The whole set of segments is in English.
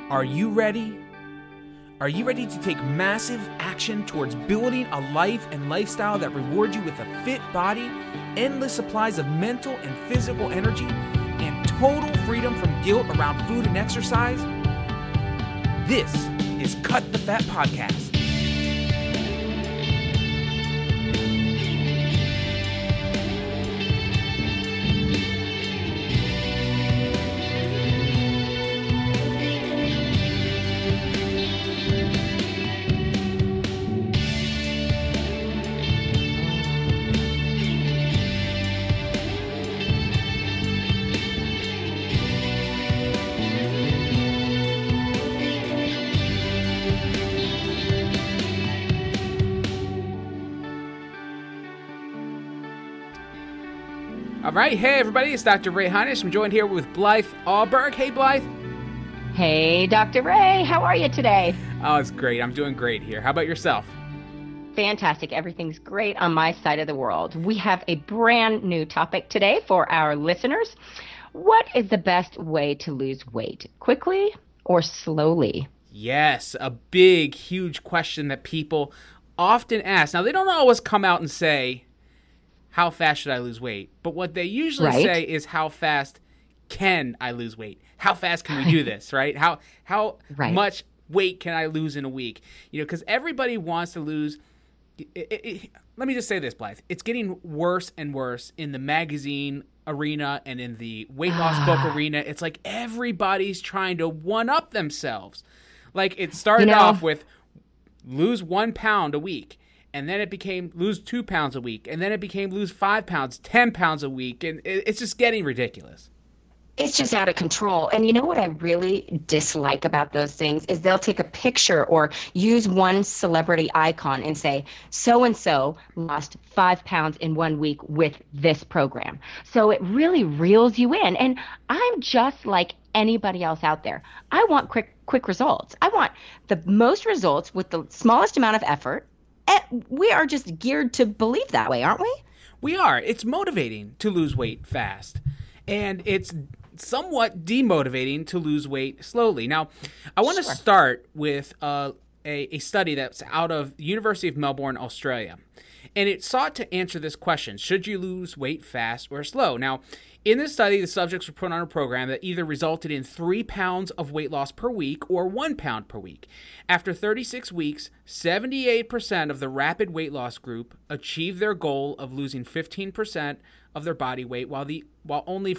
Are you ready? Are you ready to take massive action towards building a life and lifestyle that rewards you with a fit body, endless supplies of mental and physical energy, and total freedom from guilt around food and exercise? This is Cut the Fat Podcast. All right, hey everybody, it's Dr. Ray Heinisch. I'm joined here with Blythe Allberg. Hey Blythe. Hey Dr. Ray, how are you today? Oh, it's great. I'm doing great here. How about yourself? Fantastic. Everything's great on my side of the world. We have a brand new topic today for our listeners. What is the best way to lose weight? Quickly or slowly? Yes, a big, huge question that people often ask. Now, they don't always come out and say, how fast should I lose weight? But what they usually say is, how fast can I lose weight? How fast can we do this, right? How much weight can I lose in a week? You know, because everybody wants to lose. Let me just say this, Blythe. It's getting worse and worse in the magazine arena and in the weight loss book arena. It's like everybody's trying to one-up themselves. Like it started off with lose 1 pound a week. And then it became lose 2 pounds a week. And then it became lose 5 pounds, 10 pounds a week. And it's just getting ridiculous. It's just out of control. And you know what I really dislike about those things is they'll take a picture or use one celebrity icon and say, so-and-so lost 5 pounds in 1 week with this program. So it really reels you in. And I'm just like anybody else out there. I want quick results. I want the most results with the smallest amount of effort. We are just geared to believe that way, aren't we? We are. It's motivating to lose weight fast. And it's somewhat demotivating to lose weight slowly. Now, I want to start with a study that's out of the University of Melbourne, Australia. And it sought to answer this question: should you lose weight fast or slow? Now, in this study, the subjects were put on a program that either resulted in 3 pounds of weight loss per week or 1 pound per week. After 36 weeks, 78% of the rapid weight loss group achieved their goal of losing 15% of their body weight, while only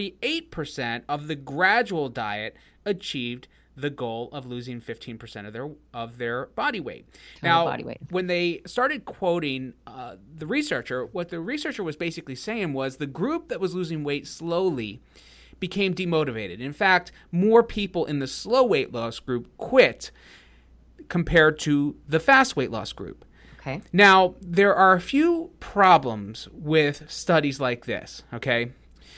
48% of the gradual diet achieved the goal of losing 15% of their body weight. When they started quoting the researcher, what the researcher was basically saying was the group that was losing weight slowly became demotivated. In fact, more people in the slow weight loss group quit compared to the fast weight loss group. Okay. Now, there are a few problems with studies like this, okay?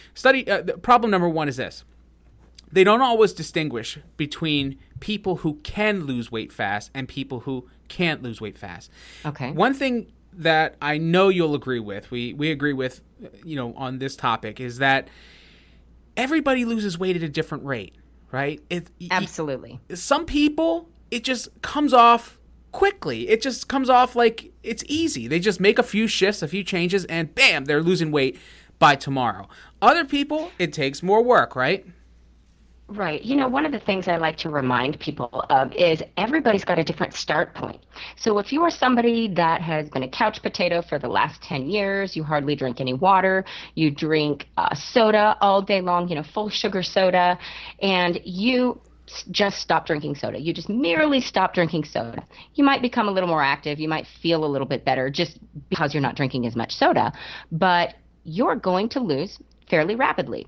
Problem number one is this. They don't always distinguish between people who can lose weight fast and people who can't lose weight fast. Okay. One thing that I know you'll agree with, we agree with, on this topic, is that everybody loses weight at a different rate, right? Absolutely. Some people, it just comes off quickly. It just comes off like it's easy. They just make a few shifts, a few changes, and bam, they're losing weight by tomorrow. Other people, it takes more work, right? Right. One of the things I like to remind people of is everybody's got a different start point. So if you are somebody that has been a couch potato for the last 10 years, you hardly drink any water, you drink soda all day long, full sugar soda, and you just stop drinking soda. You just merely stop drinking soda. You might become a little more active. You might feel a little bit better just because you're not drinking as much soda, but you're going to lose fairly rapidly.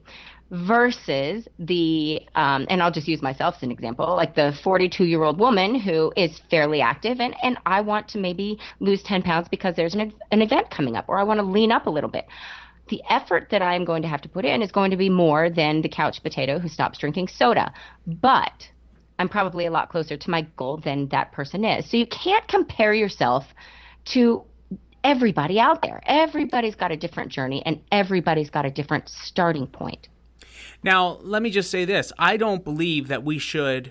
Versus the, and I'll just use myself as an example, like the 42-year-old woman who is fairly active and I want to maybe lose 10 pounds because there's an event coming up, or I want to lean up a little bit. The effort that I'm going to have to put in is going to be more than the couch potato who stops drinking soda. But I'm probably a lot closer to my goal than that person is. So you can't compare yourself to everybody out there. Everybody's got a different journey and everybody's got a different starting point. Now, let me just say this. I don't believe that we should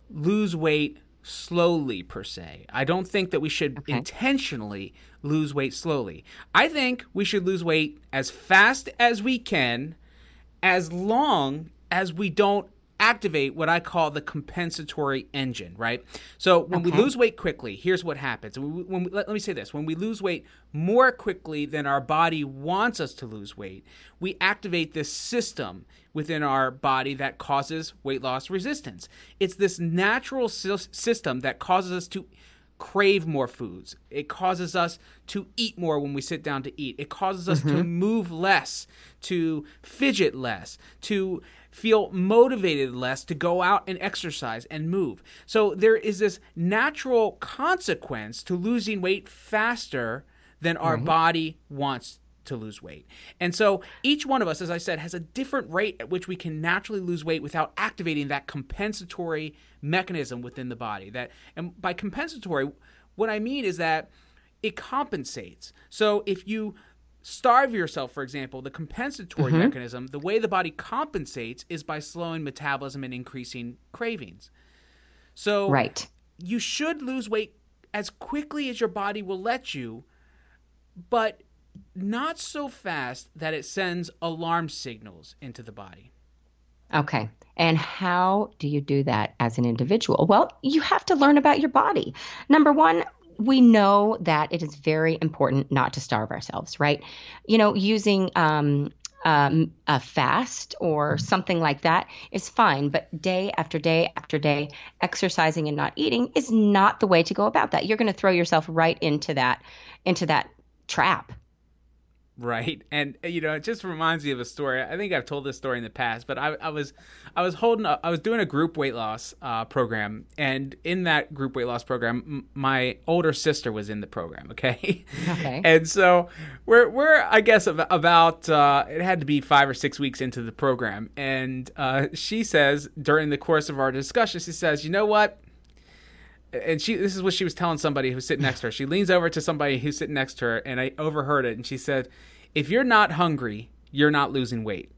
lose weight slowly per se. I don't think that we should intentionally lose weight slowly. I think we should lose weight as fast as we can, as long as we don't activate what I call the compensatory engine, right? So when we lose weight quickly, here's what happens. Let me say this. When we lose weight more quickly than our body wants us to lose weight, we activate this system within our body that causes weight loss resistance. It's this natural system that causes us to crave more foods. It causes us to eat more when we sit down to eat. It causes us to move less, to fidget less, to feel motivated less to go out and exercise and move. So there is this natural consequence to losing weight faster than our body wants to lose weight. And so each one of us, as I said, has a different rate at which we can naturally lose weight without activating that compensatory mechanism within the body. And by compensatory, what I mean is that it compensates. So if you starve yourself, for example, the compensatory mechanism, the way the body compensates is by slowing metabolism and increasing cravings. So you should lose weight as quickly as your body will let you, but not so fast that it sends alarm signals into the body. Okay. And how do you do that as an individual? Well, you have to learn about your body. Number one, we know that it is very important not to starve ourselves, right? You know, using a fast or something like that is fine, but day after day after day, exercising and not eating is not the way to go about that. You're going to throw yourself right into that trap. Right. And, you know, it just reminds me of a story. I think I've told this story in the past, but I was doing a group weight loss program. And in that group weight loss program, my older sister was in the program. Okay. And so we're I guess, about it had to be 5 or 6 weeks into the program. And she says during the course of our discussion, she says, you know what? And this is what she was telling somebody who's sitting next to her. She leans over to somebody who's sitting next to her, and I overheard it. And she said, if you're not hungry, you're not losing weight.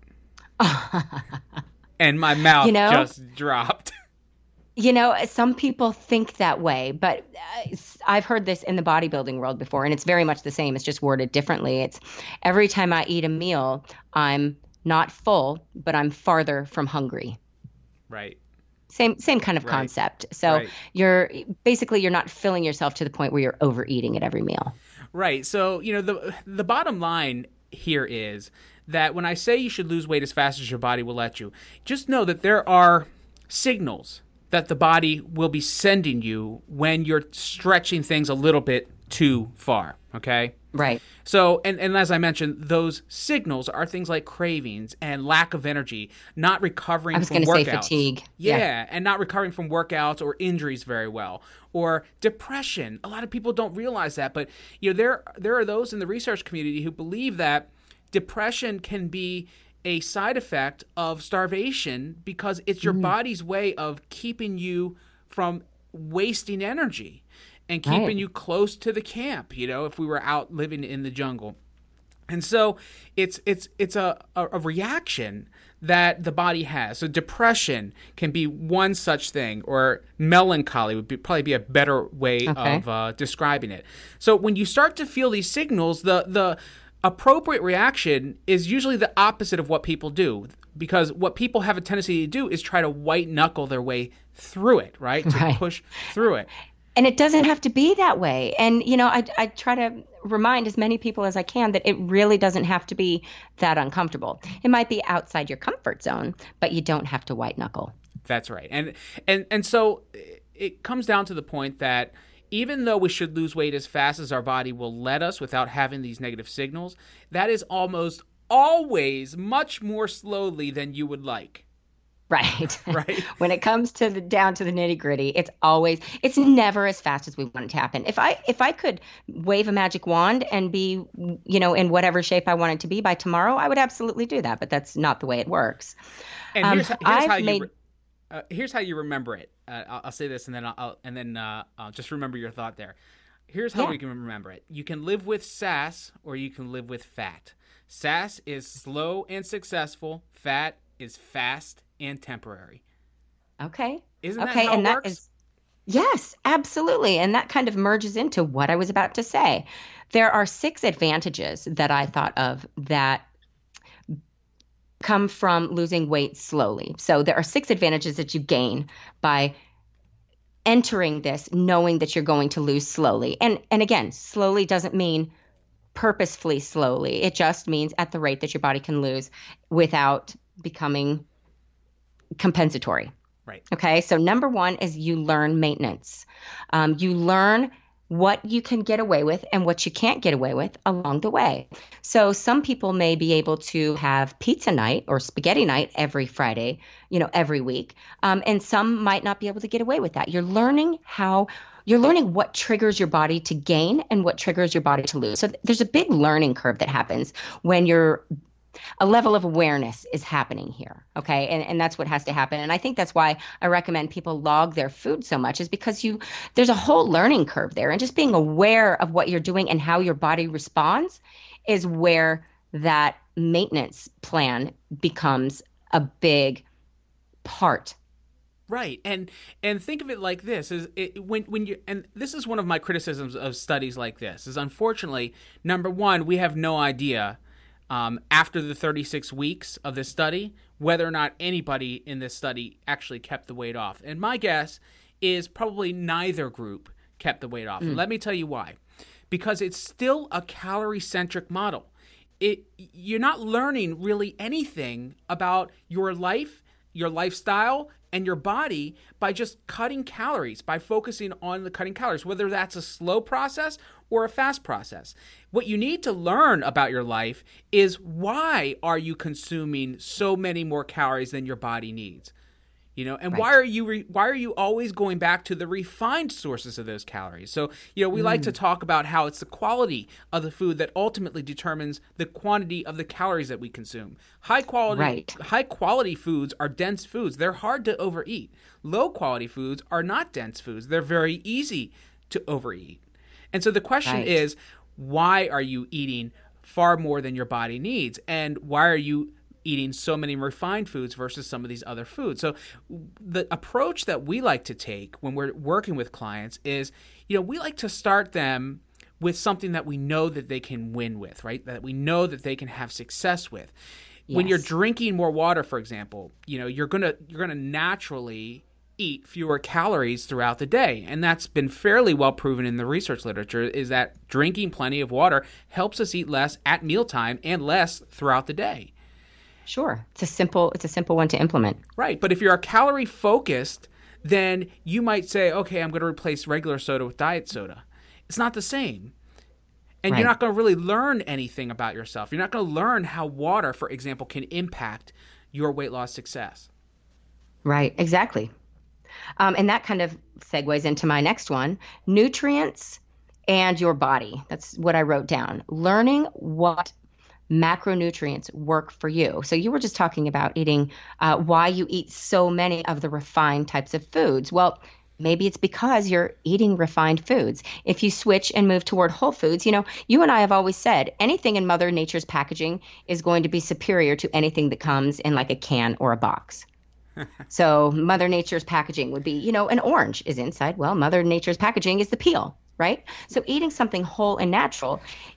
And my mouth just dropped. You know, some people think that way, but I've heard this in the bodybuilding world before, and it's very much the same. It's just worded differently. It's every time I eat a meal, I'm not full, but I'm farther from hungry. Right. Same kind of concept. So you're not filling yourself to the point where you're overeating at every meal. Right. So, you know, the bottom line here is that when I say you should lose weight as fast as your body will let you, just know that there are signals that the body will be sending you when you're stretching things a little bit too far. Okay? Right. So, and as I mentioned, those signals are things like cravings and lack of energy, not recovering from workouts. I was going to say fatigue. Yeah, and not recovering from workouts or injuries very well, or depression. A lot of people don't realize that, but you know, there are those in the research community who believe that depression can be a side effect of starvation because it's your body's way of keeping you from wasting energy and keeping you close to the camp, you know, if we were out living in the jungle. And so it's a reaction that the body has. So depression can be one such thing, or melancholy would probably be a better way of describing it. So when you start to feel these signals, the appropriate reaction is usually the opposite of what people do, because what people have a tendency to do is try to white knuckle their way through it, right? To push through it. And it doesn't have to be that way. And, you know, I try to remind as many people as I can that it really doesn't have to be that uncomfortable. It might be outside your comfort zone, but you don't have to white knuckle. That's right. And so it comes down to the point that even though we should lose weight as fast as our body will let us without having these negative signals, that is almost always much more slowly than you would like. Right. Right. When it comes to down to the nitty gritty, it's never as fast as we want it to happen. If I could wave a magic wand and be, you know, in whatever shape I wanted to be by tomorrow, I would absolutely do that. But that's not the way it works. And here's how you remember it. I'll say this, and then I'll just remember your thought there. Here's how we can remember it. You can live with SAS, or you can live with fat. SAS is slow and successful. Fat is fast and temporary. Okay. Isn't that Okay, how it and that works? is yes, absolutely. And that kind of merges into what I was about to say. There are 6 advantages that I thought of that come from losing weight slowly. So there are 6 advantages that you gain by entering this knowing that you're going to lose slowly. And again, slowly doesn't mean purposefully slowly. It just means at the rate that your body can lose without becoming compensatory. Right. Okay, so number one is you learn maintenance. You learn what you can get away with and what you can't get away with along the way. So some people may be able to have pizza night or spaghetti night every Friday, every week, and some might not be able to get away with that. You're learning what triggers your body to gain and what triggers your body to lose. So there's a big learning curve that happens when a level of awareness is happening here. Okay. And that's what has to happen. And I think that's why I recommend people log their food so much, is because there's a whole learning curve there. And just being aware of what you're doing and how your body responds is where that maintenance plan becomes a big part. Right, and think of it like this: when you, and this is one of my criticisms of studies like this, is unfortunately, number one, we have no idea after the 36 weeks of this study whether or not anybody in this study actually kept the weight off. And my guess is probably neither group kept the weight off. And let me tell you why. Because it's still a calorie-centric model. You're not learning really anything about your life, your lifestyle, and your body by just cutting calories, by focusing on the cutting calories, whether that's a slow process or a fast process. What you need to learn about your life is, why are you consuming so many more calories than your body needs? And Right. why are you always going back to the refined sources of those calories? So, we like to talk about how it's the quality of the food that ultimately determines the quantity of the calories that we consume. High quality foods are dense foods. They're hard to overeat. Low quality foods are not dense foods. They're very easy to overeat. And so the question Right. is, why are you eating far more than your body needs? And why are you eating so many refined foods versus some of these other foods? So the approach that we like to take when we're working with clients is, we like to start them with something that we know that they can win with, right? That we know that they can have success with. When you're Yes. drinking more water, for example, you're gonna naturally eat fewer calories throughout the day. And that's been fairly well proven in the research literature, is that drinking plenty of water helps us eat less at mealtime and less throughout the day. Sure. It's a simple one to implement. Right. But if you're calorie focused, then you might say, okay, I'm going to replace regular soda with diet soda. It's not the same. And you're Right. not going to really learn anything about yourself. You're not going to learn how water, for example, can impact your weight loss success. Right. Exactly. And that kind of segues into my next one: nutrients and your body. That's what I wrote down. Learning what macronutrients work for you. So you were just talking about eating, why you eat so many of the refined types of foods. Well, maybe it's because you're eating refined foods. If you switch and move toward whole foods, you and I have always said anything in Mother Nature's packaging is going to be superior to anything that comes in like a can or a box. So Mother Nature's packaging would be, an orange is inside. Well, Mother Nature's packaging is the peel, right? So eating something whole and natural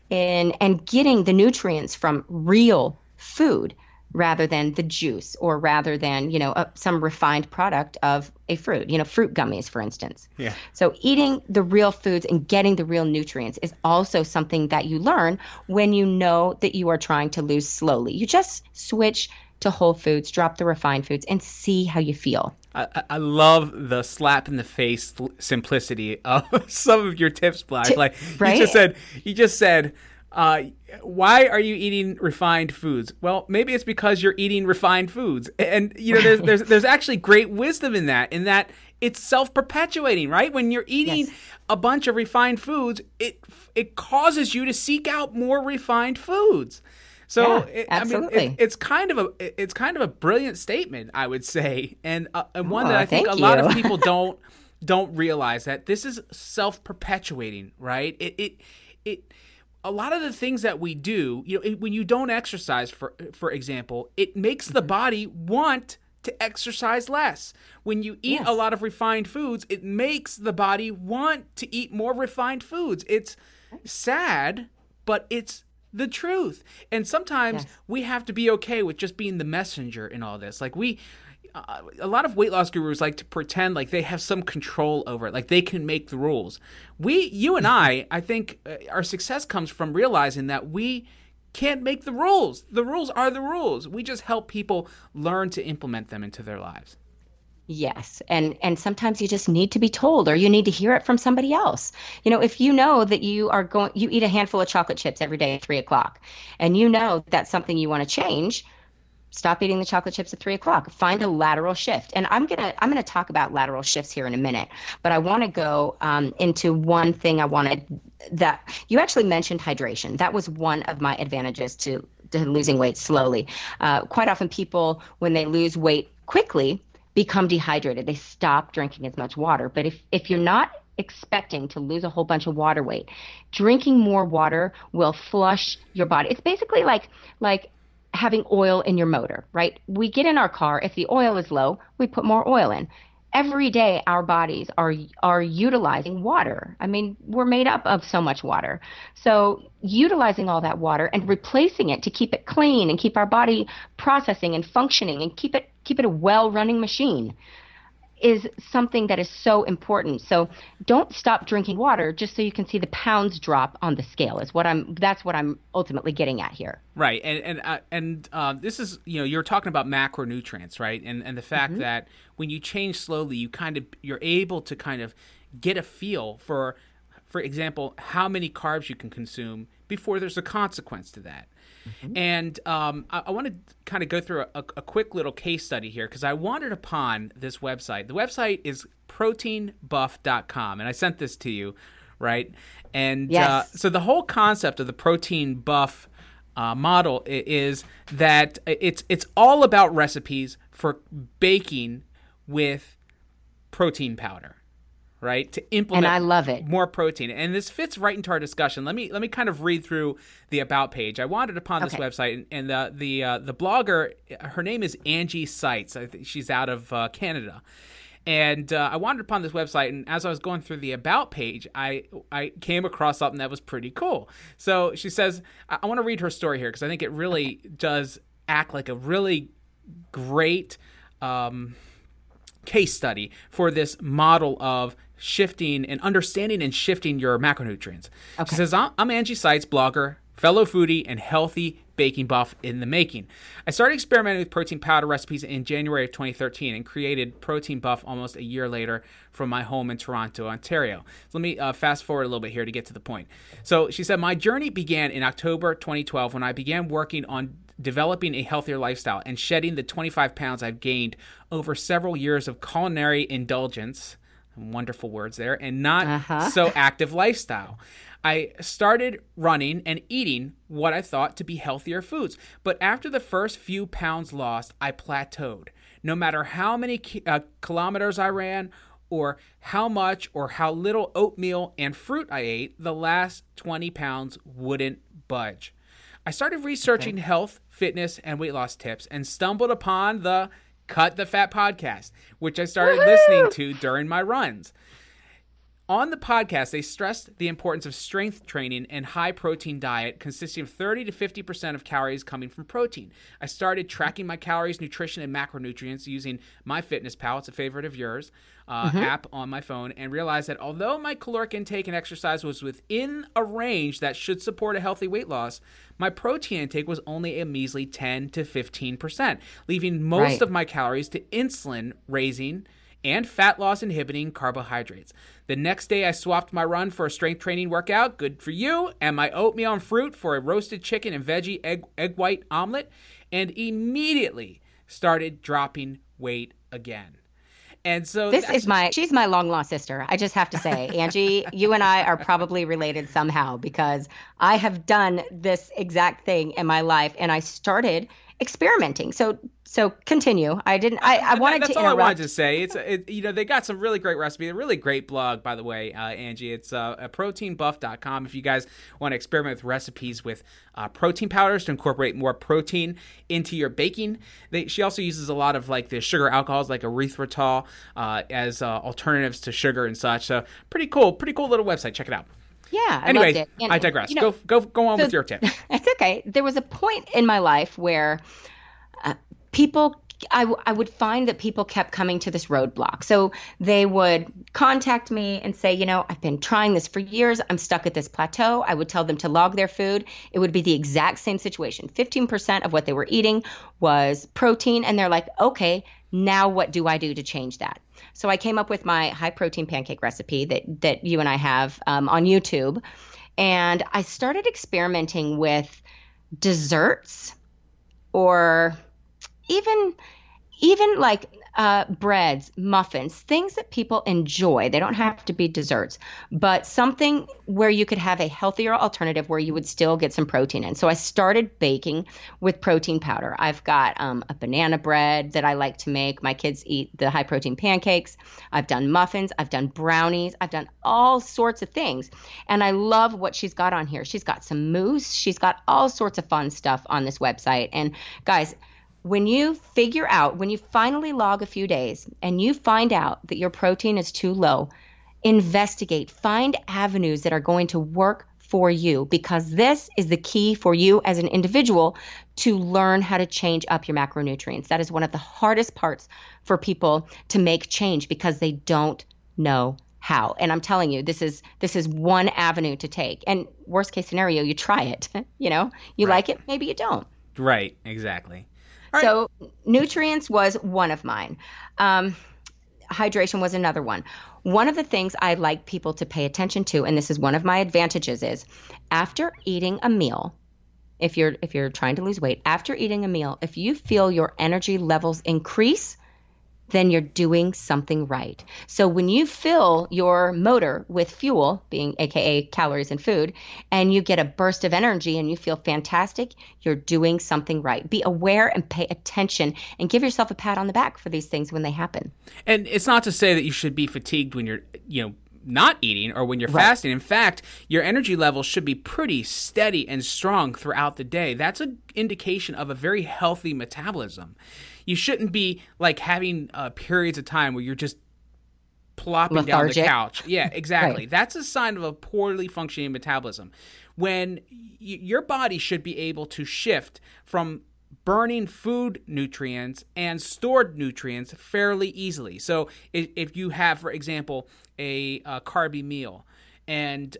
and getting the nutrients from real food rather than the juice, or rather than, some refined product of a fruit, fruit gummies, for instance. Yeah. So eating the real foods and getting the real nutrients is also something that you learn when you know that you are trying to lose slowly. You just switch to whole foods, drop the refined foods, and see how you feel. I love the slap in the face simplicity of some of your tips, Blythe. Like, right? You just said, why are you eating refined foods? Well, maybe it's because you're eating refined foods, and there's actually great wisdom in that it's self-perpetuating, right? When you're eating Yes. a bunch of refined foods, it causes you to seek out more refined foods. So Yeah, absolutely. it's kind of a brilliant statement, I would say, and one that I think thank a lot of you. people don't realize, that this is self-perpetuating, right? It a lot of the things that we do, when you don't exercise, for example, it makes the body want to exercise less. When you eat a lot of refined foods, it makes the body want to eat more refined foods. It's sad, but it's the truth. And sometimes we have to be okay with just being the messenger in all this. Like a lot of weight loss gurus like to pretend like they have some control over it, like they can make the rules. You and I think our success comes from realizing that we can't make the rules. The rules are the rules. We just help people learn to implement them into their lives. Yes. And sometimes you just need to be told, or you need to hear it from somebody else. If you know that you eat a handful of chocolate chips every day at 3:00, and you know that's something you want to change, stop eating the chocolate chips at 3:00. Find a lateral shift. And I'm gonna talk about lateral shifts here in a minute, but I want to go into one thing that you actually mentioned, hydration. That was one of my advantages to losing weight slowly. Quite often people, when they lose weight quickly, become dehydrated. They stop drinking as much water. But if you're not expecting to lose a whole bunch of water weight, drinking more water will flush your body. It's basically like having oil in your motor, right? We get in our car. If the oil is low, we put more oil in. Every day, our bodies are utilizing water. I mean, we're made up of so much water. So utilizing all that water and replacing it to keep it clean and keep our body processing and functioning and keep it a well-running machine is something that is so important. So don't stop drinking water just so you can see the pounds drop on the scale. That's what I'm ultimately getting at here. Right, and this is, you're talking about macronutrients, right? And the fact that when you change slowly, you're able to kind of get a feel for example, how many carbs you can consume before there's a consequence to that. And I want to kind of go through a quick little case study here, because I wandered upon this website. The website is proteinbuff.com, and I sent this to you, right? And so the whole concept of the protein buff model is that it's all about recipes for baking with protein powder, right? To implement, and I love it, more protein. And this fits right into our discussion. Let me kind of read through the about page. I wandered upon this website, and the blogger, her name is Angie Seitz. I think she's out of Canada. And I wandered upon this website, and as I was going through the about page, I came across something that was pretty cool. So she says, I want to read her story here because I think it really does act like a really great case study for this model of shifting and understanding and shifting your macronutrients. She says, I'm Angie Seitz, blogger, fellow foodie, and healthy baking buff in the making. I started experimenting with protein powder recipes in January of 2013 and created Protein Buff almost a year later from my home in Toronto, Ontario. So let me fast forward a little bit here to get to the point. So she said, my journey began in October 2012 when I began working on developing a healthier lifestyle and shedding the 25 pounds I've gained over several years of culinary indulgence, wonderful words there, and not so active lifestyle. I started running and eating what I thought to be healthier foods. But after the first few pounds lost, I plateaued. No matter how many kilometers I ran, or how much or how little oatmeal and fruit I ate, the last 20 pounds wouldn't budge. I started researching health, fitness, and weight loss tips and stumbled upon the Cut the Fat podcast, which I started listening to during my runs. On the podcast, they stressed the importance of strength training and high-protein diet consisting of 30 to 50% of calories coming from protein. I started tracking my calories, nutrition, and macronutrients using MyFitnessPal, it's a favorite of yours, app on my phone, and realized that although my caloric intake and exercise was within a range that should support a healthy weight loss, my protein intake was only a measly 10 to 15%, leaving most of my calories to insulin-raising and fat loss inhibiting carbohydrates. The next day, I swapped my run for a strength training workout, good for you, and my oatmeal and fruit for a roasted chicken and veggie egg white omelet, and immediately started dropping weight again. And so she's my long lost sister. I just have to say, Angie, you and I are probably related somehow, because I have done this exact thing in my life, and I started experimenting. So continue. I wanted that's to all interrupt. I wanted to say. They got some really great recipe, a really great blog, by the way, Angie. It's proteinbuff.com. If you guys want to experiment with recipes with protein powders to incorporate more protein into your baking. She also uses a lot of like the sugar alcohols like erythritol as alternatives to sugar and such. So pretty cool little website. Check it out. Yeah. Anyway, I digress. Go on with your tip. It's okay. There was a point in my life where I would find that people kept coming to this roadblock. So they would contact me and say, I've been trying this for years. I'm stuck at this plateau. I would tell them to log their food. It would be the exact same situation. 15% of what they were eating was protein. And they're like, okay, now what do I do to change that? So I came up with my high protein pancake recipe that you and I have on YouTube. And I started experimenting with desserts or even like breads, muffins, things that people enjoy. They don't have to be desserts, but something where you could have a healthier alternative where you would still get some protein in. So I started baking with protein powder. I've got a banana bread that I like to make. My kids eat the high protein pancakes. I've done muffins. I've done brownies. I've done all sorts of things. And I love what she's got on here. She's got some mousse. She's got all sorts of fun stuff on this website. And guys, when you finally log a few days and you find out that your protein is too low, investigate, find avenues that are going to work for you, because this is the key for you as an individual to learn how to change up your macronutrients. That is one of the hardest parts for people to make change because they don't know how. And I'm telling you, this is one avenue to take. And worst case scenario, you try it. You Right. like it, maybe you don't. Right, exactly. So nutrients was one of mine. Hydration was another one. One of the things I like people to pay attention to, and this is one of my advantages, is after eating a meal, if you're trying to lose weight, after eating a meal, if you feel your energy levels increase, then you're doing something right. So when you fill your motor with fuel, being AKA calories and food, and you get a burst of energy and you feel fantastic, you're doing something right. Be aware and pay attention and give yourself a pat on the back for these things when they happen. And it's not to say that you should be fatigued when you're, not eating or when you're Right. fasting. In fact, your energy levels should be pretty steady and strong throughout the day. That's an indication of a very healthy metabolism. You shouldn't be like having periods of time where you're just plopping down the couch. Yeah, exactly. Right. That's a sign of a poorly functioning metabolism. When your body should be able to shift from burning food nutrients and stored nutrients fairly easily. So if you have, for example, a carby meal and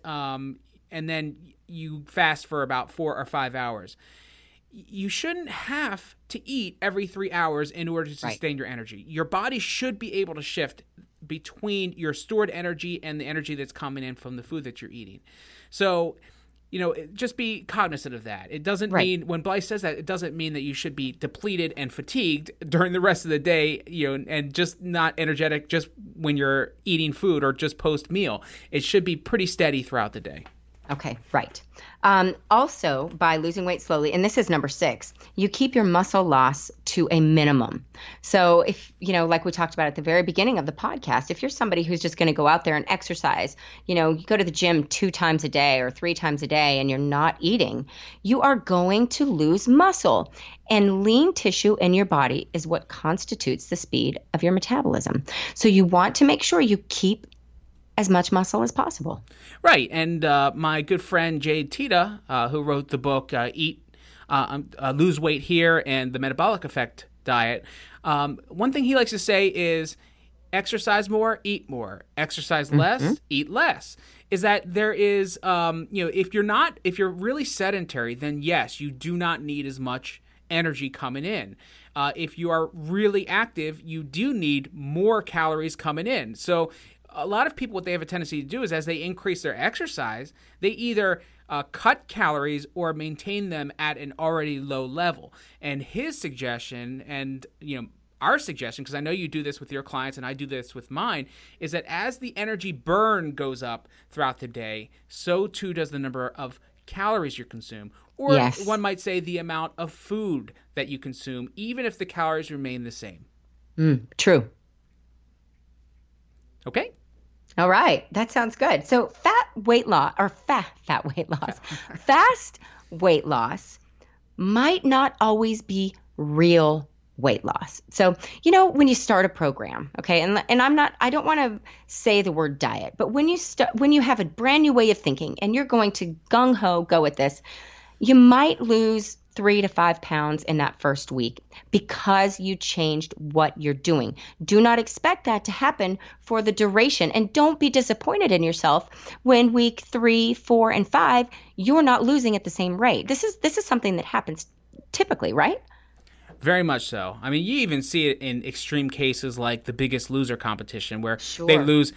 then you fast for about 4 or 5 hours, you shouldn't have to eat every 3 hours in order to sustain your energy. Your body should be able to shift between your stored energy and the energy that's coming in from the food that you're eating. So, just be cognizant of that. It doesn't mean, when Blythe says that, it doesn't mean that you should be depleted and fatigued during the rest of the day, and just not energetic just when you're eating food or just post-meal. It should be pretty steady throughout the day. Okay, right. Also, by losing weight slowly, and this is number 6, you keep your muscle loss to a minimum. So if, like we talked about at the very beginning of the podcast, if you're somebody who's just going to go out there and exercise, you go to the gym 2 times a day or 3 times a day and you're not eating, you are going to lose muscle. And lean tissue in your body is what constitutes the speed of your metabolism. So you want to make sure you keep as much muscle as possible. Right. And my good friend Jade Teta, who wrote the book Lose Weight Here and the Metabolic Effect Diet, one thing he likes to say is exercise more, eat more. Exercise less, eat less. Is that there is, if you're really sedentary, then yes, you do not need as much energy coming in. If you are really active, you do need more calories coming in. So a lot of people, what they have a tendency to do is as they increase their exercise, they either cut calories or maintain them at an already low level. And his suggestion, and our suggestion, because I know you do this with your clients and I do this with mine, is that as the energy burn goes up throughout the day, so too does the number of calories you consume. Or Yes. one might say the amount of food that you consume, even if the calories remain the same. True. Okay? All right. That sounds good. So fat weight loss or fat weight loss, fast weight loss might not always be real weight loss. So, when you start a program, okay, and I don't want to say the word diet, but when you have a brand new way of thinking and you're going to gung ho go with this, you might lose 3 to 5 pounds in that first week because you changed what you're doing. Do not expect that to happen for the duration, and don't be disappointed in yourself when week 3, 4, and 5 you're not losing at the same rate. This is something that happens typically, right? Very much so. I mean, you even see it in extreme cases like the Biggest Loser competition where Sure. they lose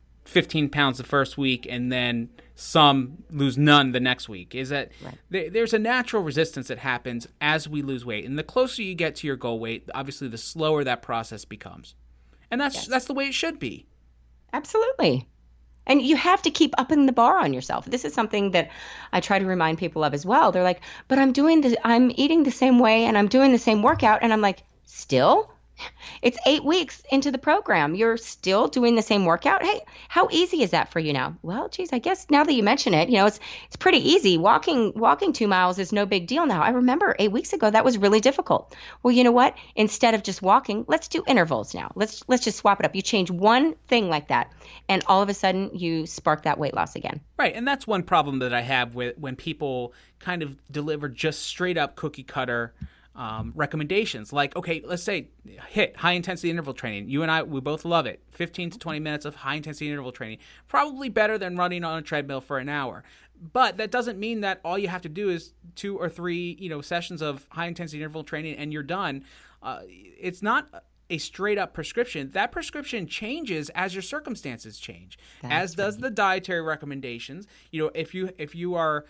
15 pounds the first week and then some lose none the next week. Is that there's a natural resistance that happens as we lose weight. And the closer you get to your goal weight, obviously the slower that process becomes. And that's the way it should be. Absolutely. And you have to keep upping the bar on yourself. This is something that I try to remind people of as well. They're like, but I'm eating the same way and I'm doing the same workout. And I'm like, still? It's 8 weeks into the program. You're still doing the same workout? Hey, how easy is that for you now? Well, geez, I guess now that you mention it, it's pretty easy. Walking 2 miles is no big deal now. I remember 8 weeks ago that was really difficult. Well, you know what? Instead of just walking, let's do intervals now. Let's just swap it up. You change one thing like that, and all of a sudden you spark that weight loss again. Right, and that's one problem that I have with when people kind of deliver just straight up cookie cutter recommendations. Like, okay, let's say hit high intensity interval training. You and I, we both love it. 15 to 20 minutes of high intensity interval training. Probably better than running on a treadmill for an hour. But that doesn't mean that all you have to do is 2 or 3, sessions of high intensity interval training and you're done. It's not a straight up prescription. That prescription changes as your circumstances change, as does the dietary recommendations. If you are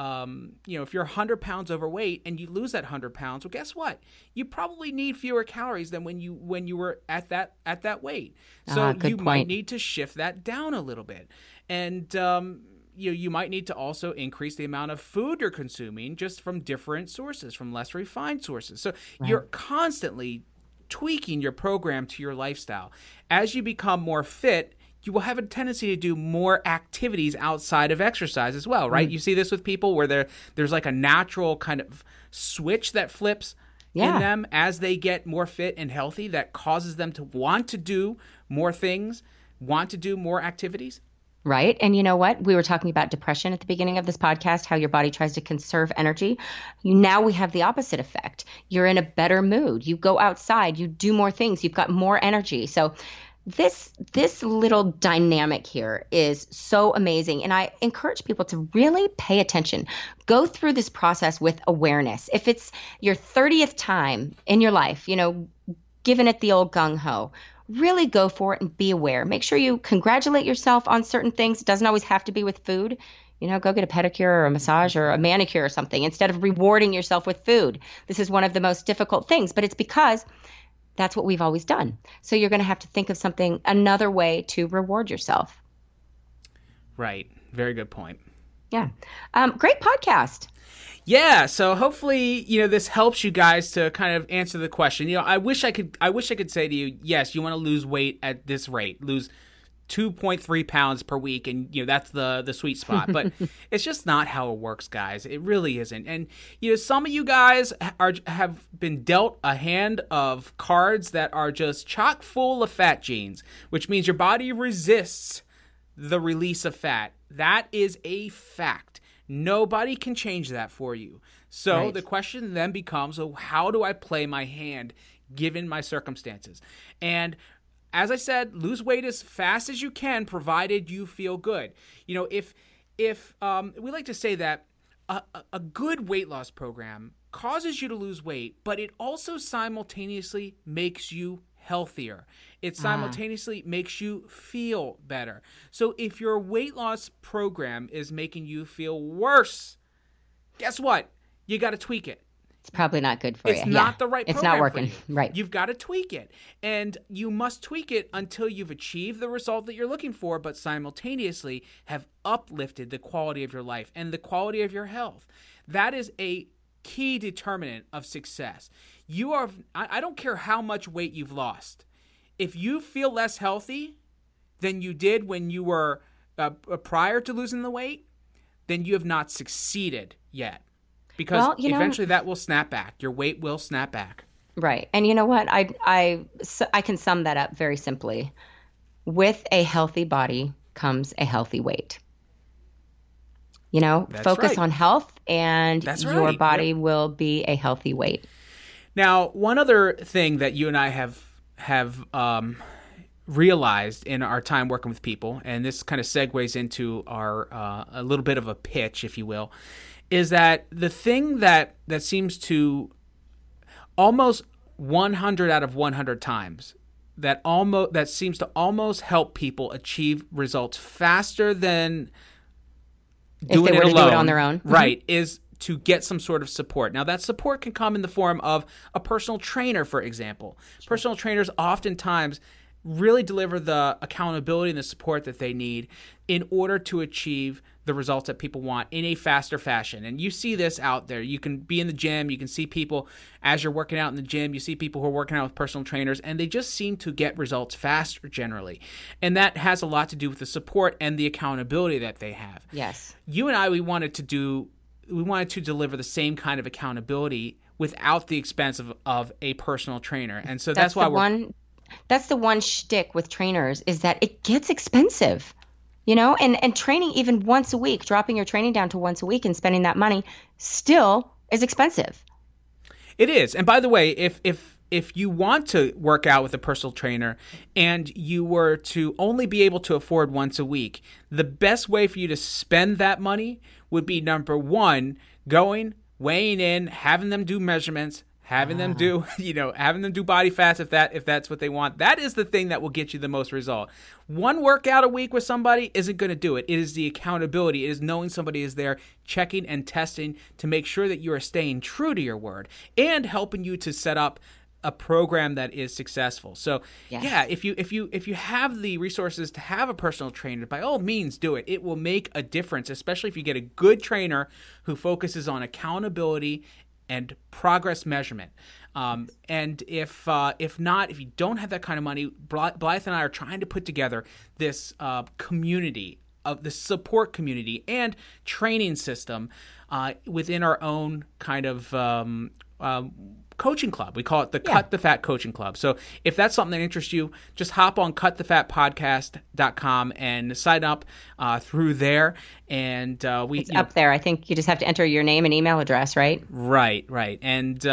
if you're 100 pounds overweight and you lose that 100 pounds, well, guess what? You probably need fewer calories than when you were at that weight. So you might need to shift that down a little bit. And you might need to also increase the amount of food you're consuming just from different sources, from less refined sources. So you're constantly tweaking your program to your lifestyle. As you become more fit, you will have a tendency to do more activities outside of exercise as well, right? You see this with people where there's like a natural kind of switch that flips in them as they get more fit and healthy that causes them to want to do more things, want to do more activities. Right. And you know what? We were talking about depression at the beginning of this podcast, how your body tries to conserve energy. Now we have the opposite effect. You're in a better mood. You go outside, you do more things, you've got more energy. So this little dynamic here is so amazing. And I encourage people to really pay attention. Go through this process with awareness. If it's your 30th time in your life, giving it the old gung-ho, really go for it and be aware. Make sure you congratulate yourself on certain things. It doesn't always have to be with food. Go get a pedicure or a massage or a manicure or something instead of rewarding yourself with food. This is one of the most difficult things, but it's because that's what we've always done. So you're going to have to think of another way to reward yourself. Right. Very good point. Yeah. Great podcast. Yeah. So hopefully, this helps you guys to kind of answer the question. I wish I could say to you, yes, you want to lose weight at this rate, lose 2.3 pounds per week, and that's the sweet spot. But it's just not how it works, guys. It really isn't. And some of you guys have been dealt a hand of cards that are just chock full of fat genes, which means your body resists the release of fat. That is a fact. Nobody can change that for you. So the question then becomes, how do I play my hand given my circumstances? And as I said, lose weight as fast as you can, provided you feel good. If we like to say that a good weight loss program causes you to lose weight, but it also simultaneously makes you healthier. It simultaneously makes you feel better. So if your weight loss program is making you feel worse, guess what? You got to tweak it. It's probably not good for you. It's not the right program. It's not working. For you. Right. You've got to tweak it. And you must tweak it until you've achieved the result that you're looking for, but simultaneously have uplifted the quality of your life and the quality of your health. That is a key determinant of success. I don't care how much weight you've lost. If you feel less healthy than you did when you were prior to losing the weight, then you have not succeeded yet. Because eventually that will snap back. Your weight will snap back. Right. And you know what? I can sum that up very simply. With a healthy body comes a healthy weight. Focus on health and your body will be a healthy weight. Now, one other thing that you and I have realized in our time working with people, and this kind of segues into our a little bit of a pitch, if you will, is that the thing that seems to almost 100 out of 100 times that seems to almost help people achieve results faster than doing it alone, do it on their own, right? Is to get some sort of support. Now, that support can come in the form of a personal trainer, for example. Sure. Personal trainers oftentimes really deliver the accountability and the support that they need in order to achieve the results that people want in a faster fashion. And you see this out there. You can be in the gym. You can see people as you're working out in the gym. You see people who are working out with personal trainers, and they just seem to get results faster generally. And that has a lot to do with the support and the accountability that they have. Yes. You and I, we wanted to deliver the same kind of accountability without the expense of a personal trainer. And so that's why that's the one shtick with trainers is that it gets expensive, and training even once a week, dropping your training down to once a week and spending that money still is expensive. It is. And by the way, if you want to work out with a personal trainer and you were to only be able to afford once a week, the best way for you to spend that money would be, number one, weighing in, having them do measurements, having them do body fats if that's what they want. That is the thing that will get you the most result. One workout a week with somebody isn't going to do it. It is the accountability. It is knowing somebody is there checking and testing to make sure that you are staying true to your word and helping you to set up a program that is successful. So yeah, if you have the resources to have a personal trainer, by all means do it. It will make a difference, especially if you get a good trainer who focuses on accountability and progress measurement. And if you don't have that kind of money, Blythe and I are trying to put together this community of the support community and training system within our own kind of coaching club. We call it the Cut the Fat Coaching Club. So if that's something that interests you, just hop on cutthefatpodcast.com and sign up through there. And it's up there. I think you just have to enter your name and email address, right? Right. And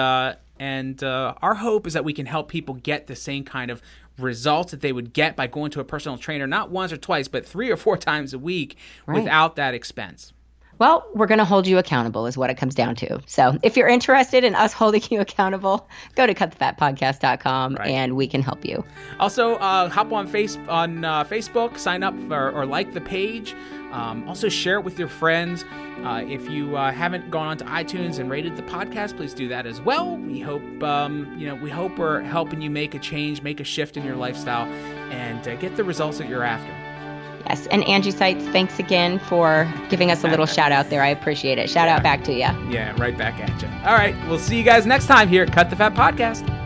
our hope is that we can help people get the same kind of results that they would get by going to a personal trainer, not once or twice, but 3 or 4 times a week without that expense. Well, we're going to hold you accountable is what it comes down to. So if you're interested in us holding you accountable, go to cutthefatpodcast.com and we can help you. Also, hop on Facebook, sign up or like the page. Also, share it with your friends. If you haven't gone onto iTunes and rated the podcast, please do that as well. We hope we're helping you make a change, make a shift in your lifestyle, and get the results that you're after. Yes, and Angie Seitz, thanks again for giving us a little shout out there. I appreciate it. Shout out back to you. Yeah, right back at you. All right, we'll see you guys next time here at Cut the Fat Podcast.